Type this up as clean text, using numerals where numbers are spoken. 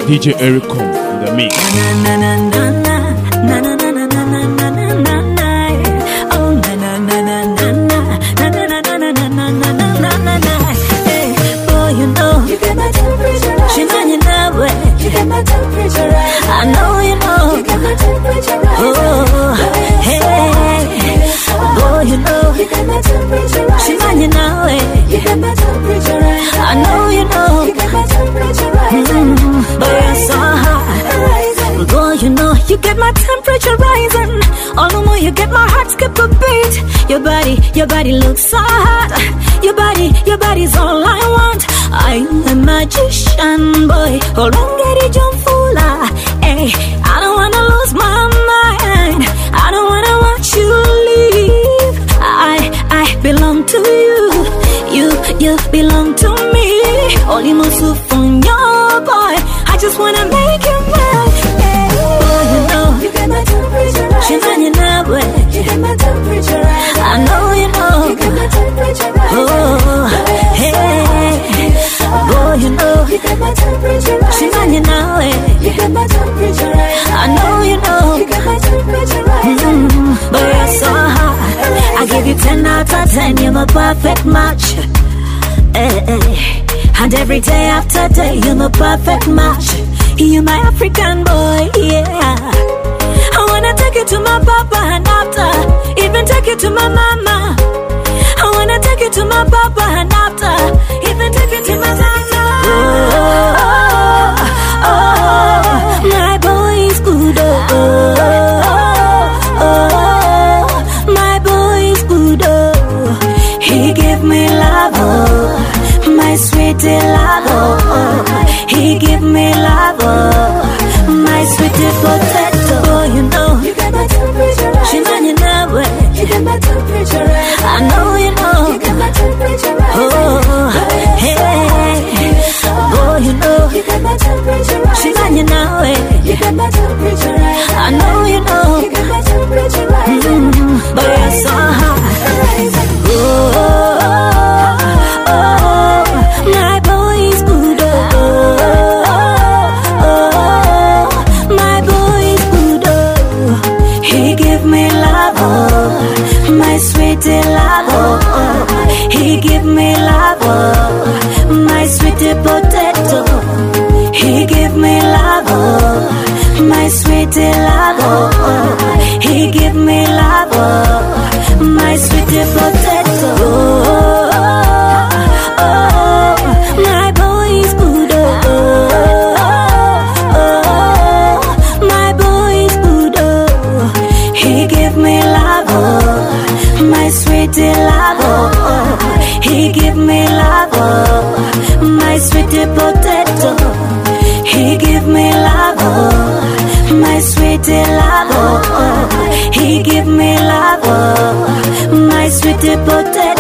DJ Ericom in the mix. I know you know. You got my temperature right. Oh, hey, boy, you know. You got my temperature right. Shimanya nawe. You got my temperature right. I know you know. You got my temperature right. But you're so hot. Boy, you know. You get my temperature rising. All the more you get my heart skip a beat. Your body looks so hot. Your body's all I want. I'm a magician, boy. Hold on, get it, jump full. Hey, I don't wanna lose my mind. I don't wanna watch you leave. I belong to you. You belong to me. Only Musu from your boy. I just wanna make you mine. Hey, boy, you know. You get my temperature right. She's on your way. You get my temperature right. I know you know. You get my temperature right. Oh, hey, boy, you know. You get my temperature right. She's on your way. You get my temperature right. I know you know. You get my temperature right. But you're so hot. I give you 10 out of 10. You're my perfect match. And every day after day, you're my perfect match. You're my African boy, yeah. I wanna take you to my papa and after, even take you to my mama. I wanna take you to my papa and after, even take you to my mama. Oh, my boy is good. My boy is good. He give me love, my sweetie love. He give me love, my sweetie potato. Oh, you know. You got my temperature right. She's on your way. You got my temperature right. I know you know. You got my temperature right. Oh, hey, oh, you know. You got my temperature right. She's on your way. You got my temperature right. I know you know. You got my temperature right. But you're so hot. My boy is good. My boy is good. He give me love, my sweetie love. He give me love, my sweetie potato. He give me love, my sweetie love. He give me love, my sweetie potato. My boy is good. My boy is good. He give me love, my sweetie love. He give me love, my sweetie potato. He give me love, my sweetie love. He give me love, my sweetie potato.